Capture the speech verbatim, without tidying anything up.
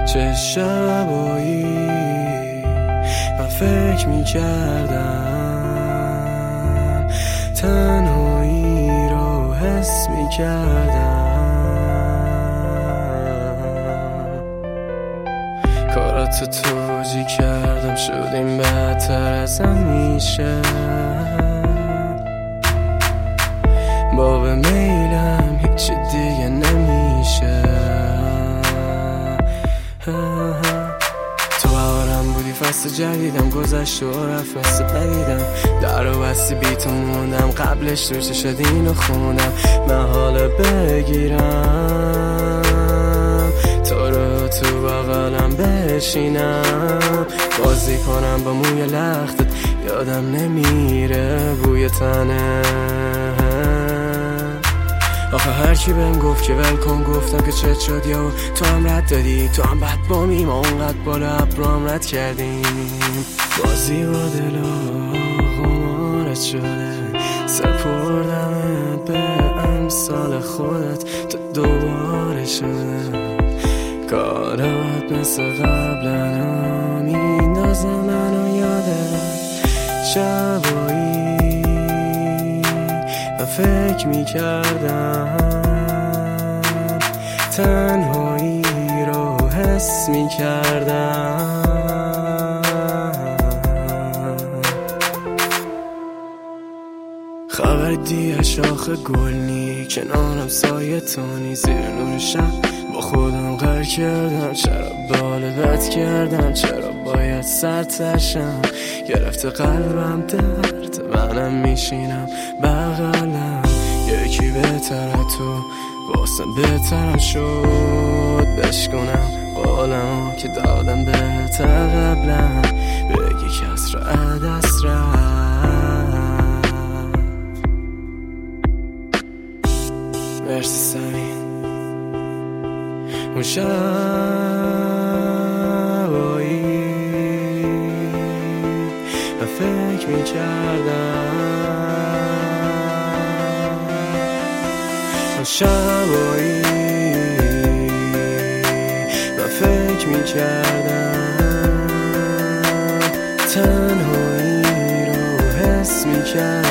چه شبایی من فکر میکردم تنهایی رو حس میکردم کاراتو توجی کردم شدیم بدتر از همیشه با به میلم هیچی دیگه نمیشه تو بهارم بودی فصل جدیدم گذشت و رفت مثل بدیدم در و بستی بیتو موندم قبلش تو چه شد اینو خوندم من حالا بگیرم تو رو تو بغلم بشینم بازی کنم با موی لختت یادم نمیره بوی تنه آخه هرکی بهم گفت که ولکن گفتم که چت شد یا تو هم رد دادی تو هم بد بامی ما اونقدر بالا ابرام رد کردیم بازی با دلا غمارت شده سپردمت به امثال خودت تو دوباره شده کارات مثل قبلنا میندازه منو یادت شبایی و فکر میکردم تنهایی رو حس میکردم خبر دیگه شاخ گلنی کنارم سایه تونی زیر نور شب با خودم غر کردم چرا بالت بد کردم چرا باید سرتشم گرفته قلبم درد منم میشینم بغلم یکی بهتر تو واسم بهترم شد بشکنم قولمو که دادم بهتر قبلم بگی کس را عدس رفت مرسی سمین اون شبایی و فکر میکردم اون شبایی و فکر میکردم تنهایی رو حس میکردم